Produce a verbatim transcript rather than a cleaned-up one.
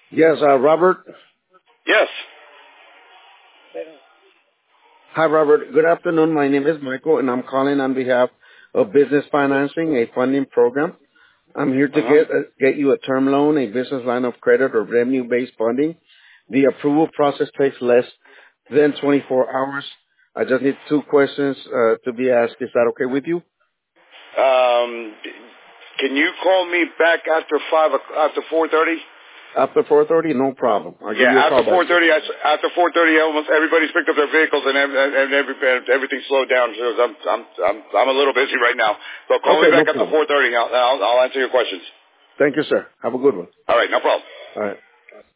Yes, uh, Robert. Yes. Hi, Robert. Good afternoon. My name is Michael, and I'm calling on behalf of Business Financing, a funding program. I'm here to Uh-huh. get uh, get you a term loan, a business line of credit, or revenue-based funding. The approval process takes less than twenty-four hours. I just need two questions uh, to be asked. Is that okay with you? Um, can you call me back after five o- after four thirty? After four thirty, no problem. I'll give Yeah, you a after call four back. thirty. After four thirty, almost everybody's picked up their vehicles and ev- and every, everything's slowed down. So I'm I'm I'm I'm a little busy right now. So call Okay, me no back after problem. four thirty. I'll, I'll I'll answer your questions. Thank you, sir. Have a good one. All right, no problem. All right.